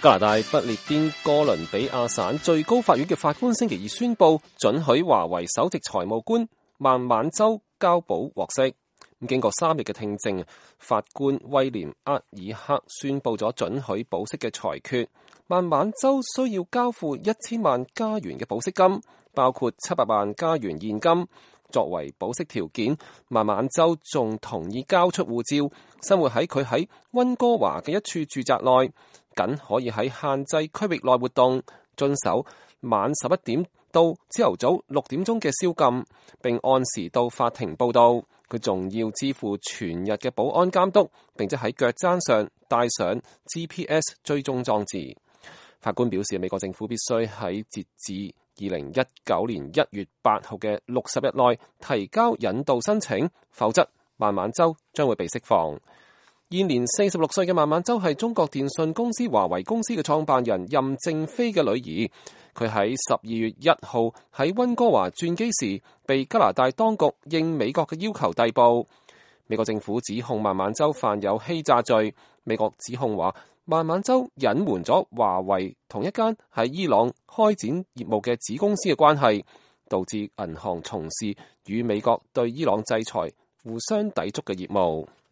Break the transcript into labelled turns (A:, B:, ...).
A: 加拿大不列顛哥倫比亞省最高法院嘅法官星期二宣布，准許華為首席財務官孟晚舟交保獲釋。經過3日嘅聽證，法官威廉厄爾克宣布咗准許保釋嘅裁決。孟晚舟需要交付1000萬加元嘅保釋金，包括700萬加元現金。作為保釋條件，孟晚舟仲同意交出護照，生活喺佢喺溫哥華嘅一處住宅內，僅可以喺限制區域內活動，遵守晚11點到朝頭早6點鐘嘅宵禁，並按時到法庭報到。佢仲要支付全日嘅保安監督，並且喺腳踭上帶上 GPS 追蹤裝置。法官表示，美國政府必須喺截至2019年1月8號嘅60日內提交引渡申請，否則孟晚舟將會被釋放。現年46歲嘅孟晚舟係中國電信公司華為公司嘅創辦人任正非嘅女兒。佢喺12月1號喺溫哥華轉機時，被加拿大當局應美國嘅要求逮捕。美國政府指控孟晚舟犯有欺詐罪。美國指控話，孟晚舟隱瞞咗華為同一間喺伊朗開展業務嘅子公司嘅關係，導致銀行從事與美國對伊朗制裁互相抵觸嘅業務。